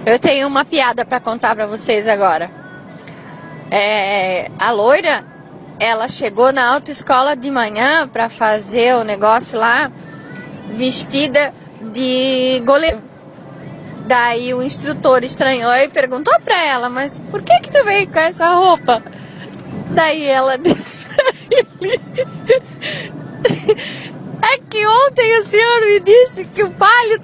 Eu tenho uma piada para contar para vocês agora. A loira, ela chegou na autoescola de manhã para fazer o negócio lá, vestida de goleiro. Daí o instrutor estranhou e perguntou para ela, mas por que tu veio com essa roupa? Daí ela disse pra ele, é que ontem o senhor me disse que o palio